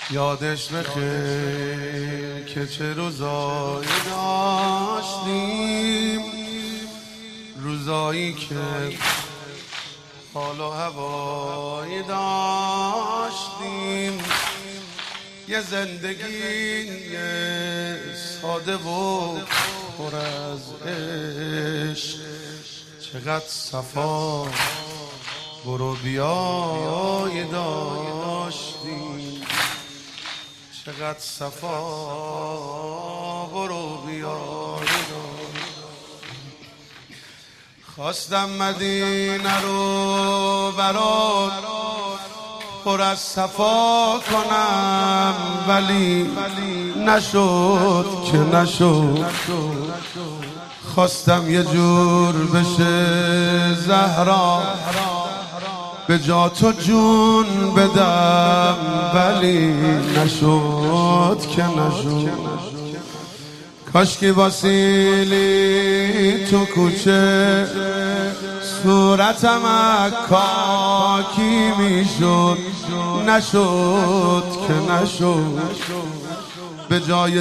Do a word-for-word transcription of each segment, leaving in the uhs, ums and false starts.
یادش بخیر که چه روزایی داشتیم، روزایی که حال و هوایی داشتیم، یه زندگی ساده و پر از عشق، چقدر صفا برو بیای داشتیم، چقدر صفا برو بیای داشتیم. خواستم مدینه رو برات پر از صفا کنم، ولی نشد که نشد. خواستم یه جور بشه زهرا به جا تو جون بدم، ولی نشد که نشد. کاشکی باسیلی تو کوچه صورتم کاکی میشد، نشد که نشد. به جای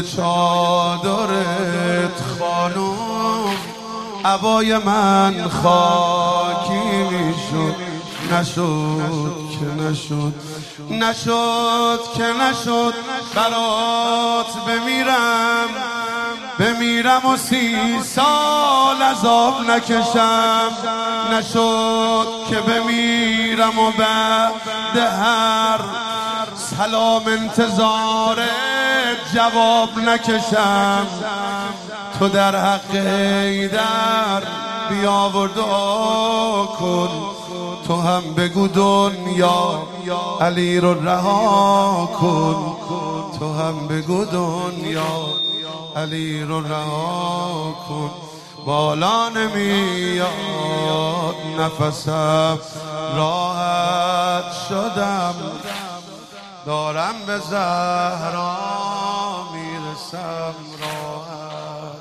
چادرت خانم عبای من خاکی میشد، نشد که نشد. نشد که نشد برات بمیرم بمیرم و سی سال عذاب نکشم، نشد که بمیرم و بعد هر سلام انتظار جواب نکشم. تو در حق حیدر بیاور دعا کن، تو هم بگو دنیا علی رو رها کن، تو هم بگو دنیا علی رو رها کن. بالا نمیاد نفسم راحت شدم، دارم به زهرا میرسم راحت.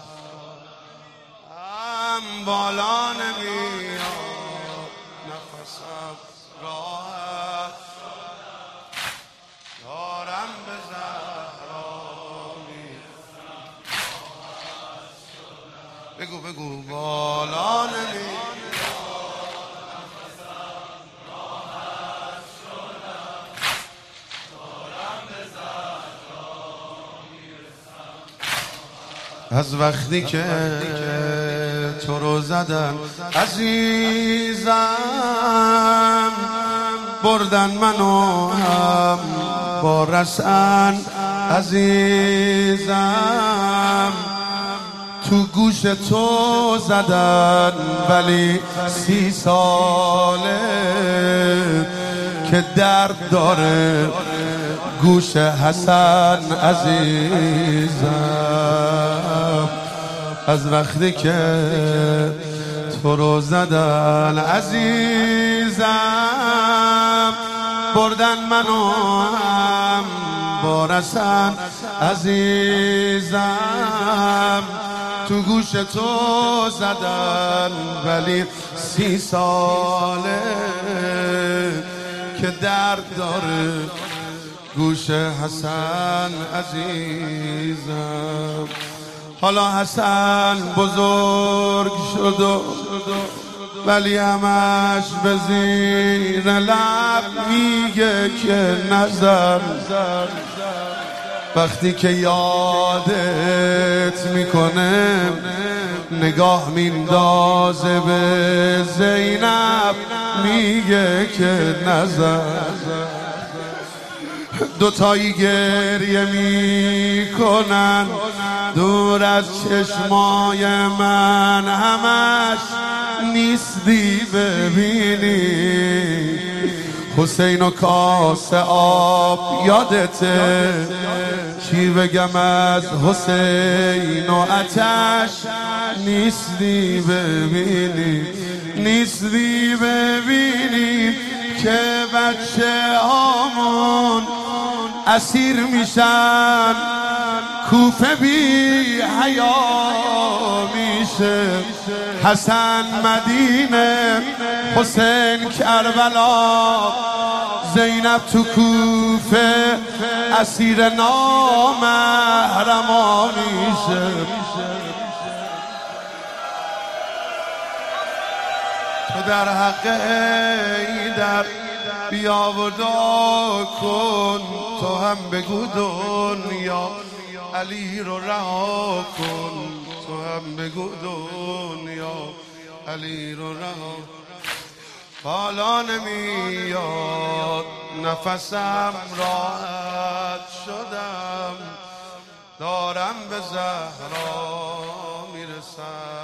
هم بالا نمیاد نفسم راحت، دارم به زهرا میرسم. بگو بگو بالا نمیاد از وقتی که تو رو زدن عزیزم، بردن منو هم با رسن عزیزم. تو گوش تو زدن ولی سی ساله که درد داره گوش حسن عزیزم. از وقتی که تو رو زدن عزیزم، بردن منو هم با رسن عزیزم. تو گوش تو زدن ولی سی ساله که درد داره گوش حسن عزیزم. حالا حسن بزرگ شد و ولی همش به زیر لب میگه که نظر. وقتی که یادت میکنه نگاه میندازه به زینب، میگه که نظر. دوتایی گریه میکنن دور از چشمای من، همش نیستی ببینی. حسین و کاسه آب یادته، چی بگم از حسین و آتش نیستی ببینی. نیستی ببینی که بچه هامون اسیر میشن، کوفه بی حیا میشه. حسن مدینه، حسین کربلا، زینب تو کوفه اسیر نامحرمانیشه، تو در حق ایدر بیا و دعا کن، تو هم بگو دنیا علی رو رها کن، تو هم بگو دنیا علی رو رها. حالا نمیاد نفسم راحت شدم، دارم به زهرا میرسم.